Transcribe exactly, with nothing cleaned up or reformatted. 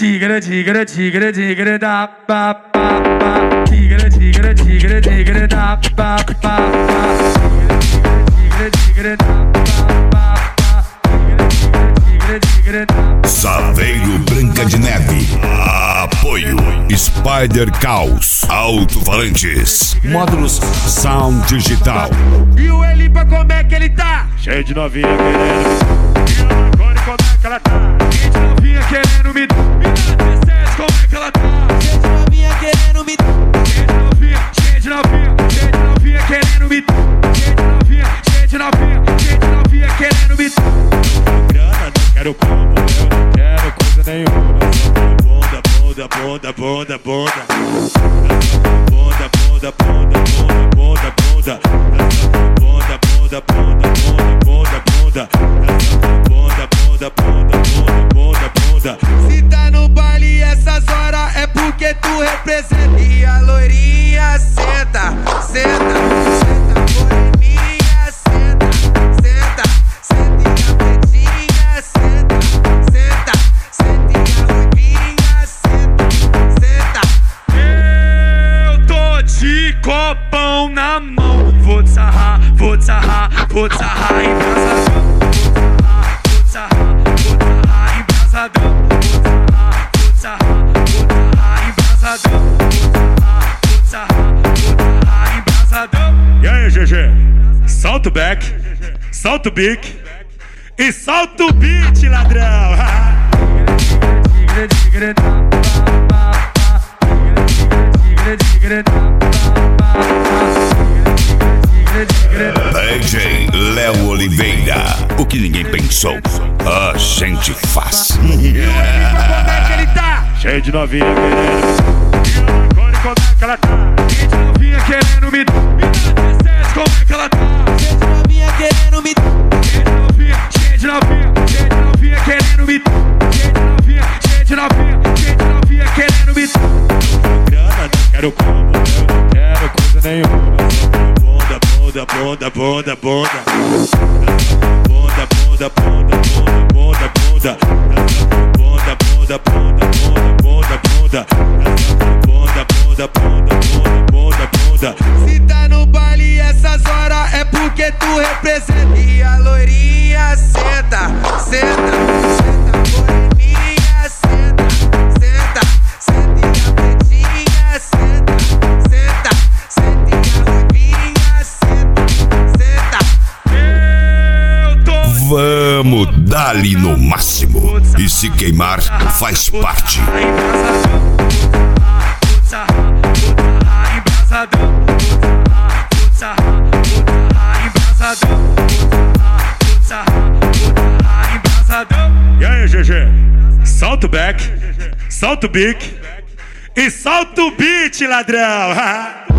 Tigre, tigre, tigre, tigre da pa pa pa. Tigre, tigre, tigre, tigre da pa pa pa. Tigre, tigre da pa pa pa. Tigre, tigre da. Saveiro Branca de Neve. Apoio Spider Caos Alto-Falantes. Módulos Sound Digital. E o Elipa como é que ele tá? Cheio de novinha querendo. E a Marconi como é que ela tá? Cheio de novinha querendo me me dar dezessete, como é que ela tá? Cheio de novinha querendo me Cheio de novinha, cheio de novinha, cheio de novinha querendo me cheio de novinha, cheio de novinha, cheio de novinha querendo me Grana, não quero combo, eu não quero coisa nenhuma. Bunda, bunda, bunda, bunda, bunda. Bunda, bunda, bunda, bunda, bunda, bunda. Bunda, bunda, bunda, bunda, bunda, bunda. Bunda, bunda, bunda, bunda, bunda, bunda. Se tá no baile essas horas é porque tu representa. E a loirinha senta, senta, senta, moreninha senta, senta, senta e a pretinha senta, senta, senta e a ruivinha senta, senta. Eu tô de copão na mão. Vou te sarrar, vou te sarrar, vou te sarrar embraçadão. Vou te sarrar, vou te sarrar embraçadão. Vou te sarrar, vou te sarrar embraçadão. Vou te sarrar, vou te sarrar embraçadão. E aí, G G? Solta o back, solta o bique e solta o beat, ladrão. Tigre, tigre, da pa pa pa. Tigre, tigre, tigre, da pa pa pa. Tigre, tigre, tigre. D J Léo Oliveira. O que ninguém pensou, a gente faz. Como é que ele tá? Cheio de novinha querendo. E a Marconi como é que ela tá? Cheio de novinha querendo me me dar dezessete, como é que ela tá? Cheio de novinha querendo me Cheio de novinha, cheio de novinha, cheio de novinha querendo me cheio de novinha, cheio de novinha, cheio de novinha querendo me Grana, não quero combo, eu não quero coisa nenhuma. Bunda, bunda, bunda, bunda, bunda. Bunda, bunda, bunda, bunda, bunda, bunda. Bunda, bunda, bunda, bunda, bunda, bunda. Bunda, bunda, bunda, bunda, bunda, bunda. Se tá no baile essas horas é porque tu representa. E a loirinha senta, senta, senta, moreninha senta, senta, senta e a pretinha senta, senta, senta e a ruivinha senta, senta. Eu tô Vamos dali no máximo. E se queimar, faz parte. embraçadão. Vou te sarrar, vou te sarrar embraçadão. Vou te sarrar, vou te sarrar embraçadão. Vou te sarrar, vou te sarrar embraçadão. E aí, G G? Solta o back, solta o bique e solta o beat, ladrão.